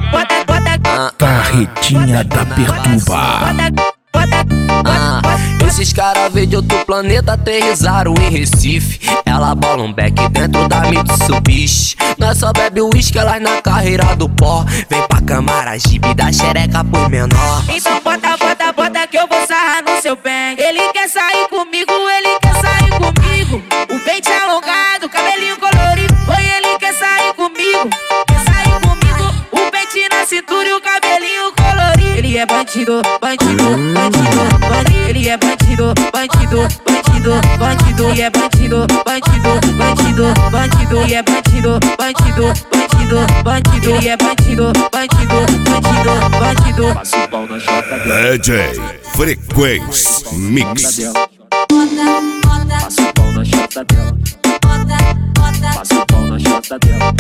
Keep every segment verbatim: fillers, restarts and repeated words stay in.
bota, bota. Carretinha da Perturba. Ah, esses caras veio de outro planeta, aterrizaram em Recife. Ela bola um beck dentro da Mitsubishi. Nós só bebe uísque, elas na carreira do pó. Vem pra Camaragibe, dá xereca por menor. Então bota, bota, bota que eu vou sarrar no seu bem. Ele quer sair comigo, ele quer sair comigo. O pente alongado, cabelinho colorido. Oi, ele quer sair comigo, quer sair comigo. O pente na cintura e o cabelinho colorido. Ele é bandido, bandido, bandido, bandido. Ele é bandido, bandido, bandido, bandido. Ele é bandido, bandido, bandido, bandido. Ele é bandido, bandido, bandido, bandido. Ele é bandido, bandido, bandido, bandido. Passa o pau na chota dela. D J Frequência Mix. Passa o pau na chota dela. Passa o pau na chota dela.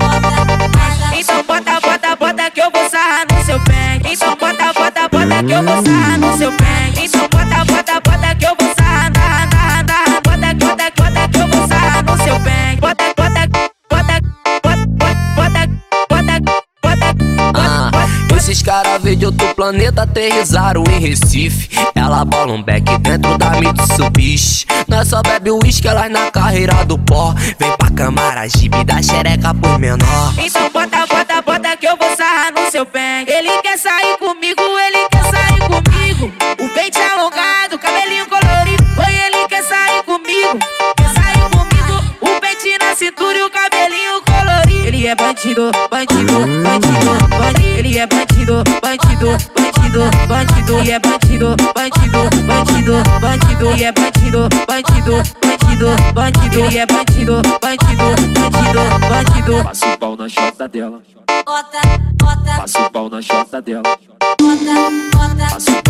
Então bota, bota, bota que eu vou sarrar no seu pé. Então bota, bota, bota que eu vou sarrar no seu pé. Então bota, bota, bota que eu vou sarrar na, na, na. Bota, bota, bota que eu vou sarrar no seu pé. Bota, bota, bota, bota, bota, bota, bota. Ah, esses caras veio de outro planeta, aterrizaram em Recife. Ela bola um beck dentro da Mitsubishi. Nós só bebe uísque, elas na carreira do pó. Vem pra Camaragibe, dá xereca por menor. Então bota, bota, bota que eu vou sarrar no seu pé. Ele quer sair comigo, ele quer sair comigo. O pente alongado, cabelinho colorido. Oi, ele quer sair comigo, quer sair comigo. O pente na cintura e o cabelinho colorido. Ele é bandido, bandido, bandido, bandido. Ele é bandido, bandido, bandido, bandido. Ele é bandido, bandido, bandido, bandido. Ele é bandido, bandido, bandido, bandido. Ele é bandido, bandido, bandido, bandido. Passa o pau na chota dela. Bota, bota, Passa o pau na chota dela. bota, bota. Passa o